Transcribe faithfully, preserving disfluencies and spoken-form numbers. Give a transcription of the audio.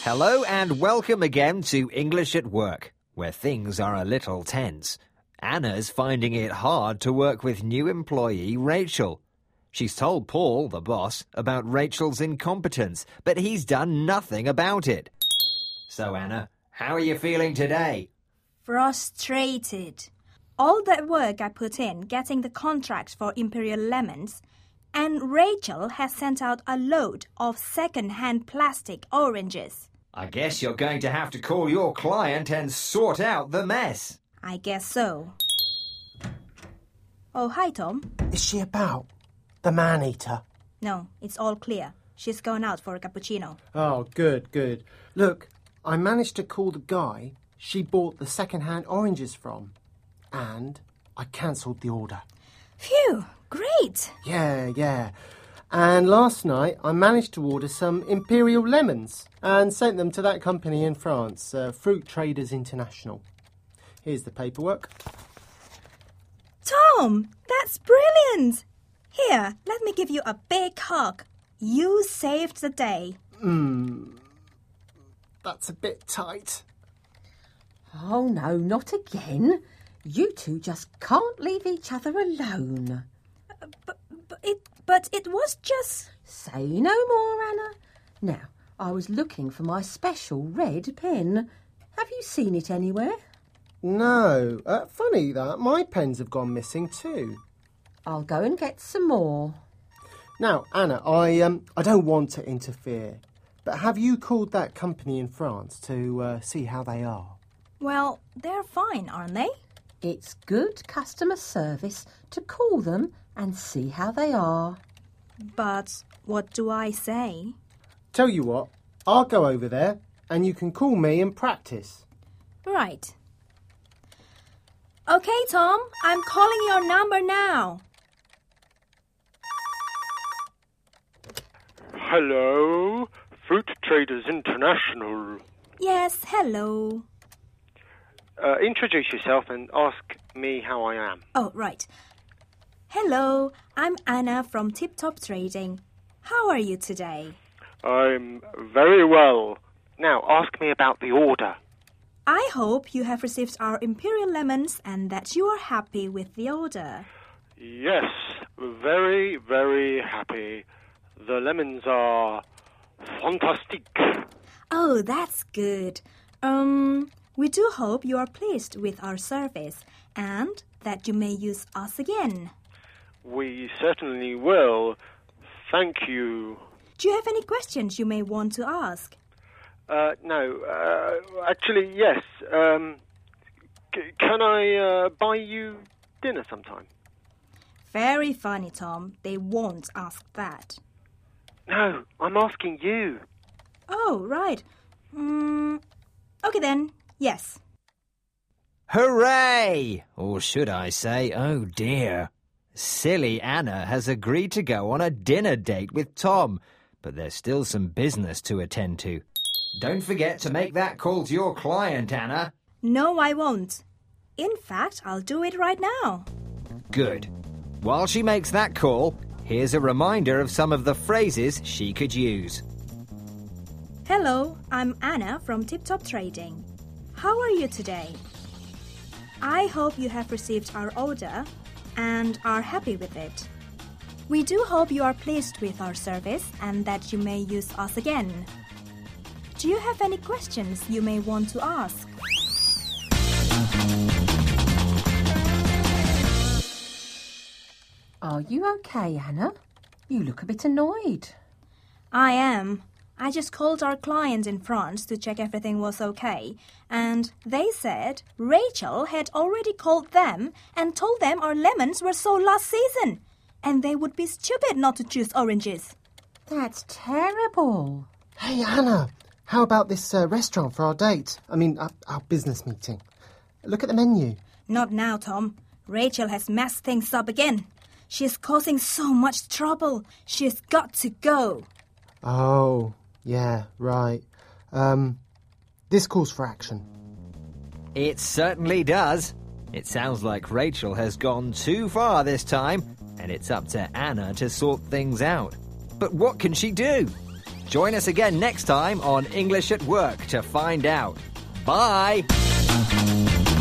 Hello and welcome again to English at Work, where things are a little tense. Anna's finding it hard to work with new employee Rachel. She's told Paul, the boss, about Rachel's incompetence, but he's done nothing about it. So, Anna, how are you feeling today? Frustrated. All that work I put in getting the contract for Imperial Lemons, and Rachel has sent out a load of second-hand plastic oranges. I guess you're going to have to call your client and sort out the mess. I guess so. Oh, hi, Tom. Is she about? The man-eater? No, it's all clear. She's gone out for a cappuccino. Oh, good, good. Look, I managed to call the guy she bought the second-hand oranges from, and I cancelled the order. Phew, great. Yeah, yeah. And last night I managed to order some Imperial Lemons and sent them to that company in France, uh, Fruit Traders International. Here's the paperwork. Tom, that's brilliant. Here, let me give you a big hug. You saved the day. Hmm, that's a bit tight. Oh, no, not again. You two just can't leave each other alone. Uh, but, but, it, but it was just... Say no more, Anna. Now, I was looking for my special red pen. Have you seen it anywhere? No. Uh, funny that. My pens have gone missing too. I'll go and get some more. Now, Anna, I um, I don't want to interfere, but have you called that company in France to uh, see how they are? Well, they're fine, aren't they? It's good customer service to call them and see how they are. But what do I say? Tell you what, I'll go over there and you can call me and practice. Right. Okay, Tom, I'm calling your number now. Hello, Fruit Traders International. Yes, hello. Uh, introduce yourself and ask me how I am. Oh, right. Hello, I'm Anna from Tip Top Trading. How are you today? I'm very well. Now, ask me about the order. I hope you have received our Imperial Lemons and that you are happy with the order. Yes, very, very happy. The lemons are fantastic. Oh, that's good. Um, we do hope you are pleased with our service and that you may use us again. We certainly will. Thank you. Do you have any questions you may want to ask? Uh, no, uh, actually, yes. Um, c- can I uh, buy you dinner sometime? Very funny, Tom. They won't ask that. No, I'm asking you. Oh, right. Mm, okay then, yes. Hooray! Or should I say, oh dear. Silly Anna has agreed to go on a dinner date with Tom, but there's still some business to attend to. Don't forget to make that call to your client, Anna. No, I won't. In fact, I'll do it right now. Good. While she makes that call, here's a reminder of some of the phrases she could use. Hello, I'm Anna from Tip Top Trading. How are you today? I hope you have received our order and are happy with it. We do hope you are pleased with our service and that you may use us again. Do you have any questions you may want to ask? Are you okay, Anna? You look a bit annoyed. I am. I just called our client in France to check everything was okay, and they said Rachel had already called them and told them our lemons were sold last season, and they would be stupid not to choose oranges. That's terrible. Hey, Anna, how about this uh, restaurant for our date? I mean, our, our business meeting. Look at the menu. Not now, Tom. Rachel has messed things up again. She's causing so much trouble. She's got to go. Oh, yeah, right. Um, this calls for action. It certainly does. It sounds like Rachel has gone too far this time, and it's up to Anna to sort things out. But what can she do? Join us again next time on English at Work to find out. Bye!